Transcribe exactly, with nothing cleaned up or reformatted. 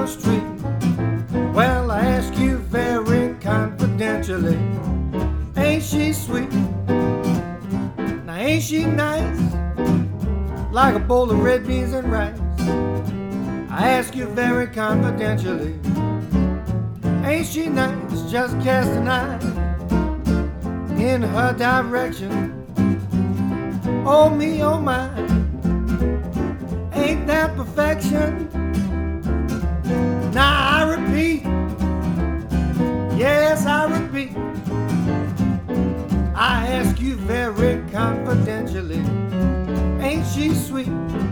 the street. Well, I ask you very confidentially, ain't she sweet? Now ain't she nice? Like a bowl of red beans and rice. I ask you very confidentially, ain't she nice? Just cast an eye in her direction. Oh me, oh my, ain't that perfection? Now I repeat, yes I repeat, I ask you very confidentially, ain't she sweet?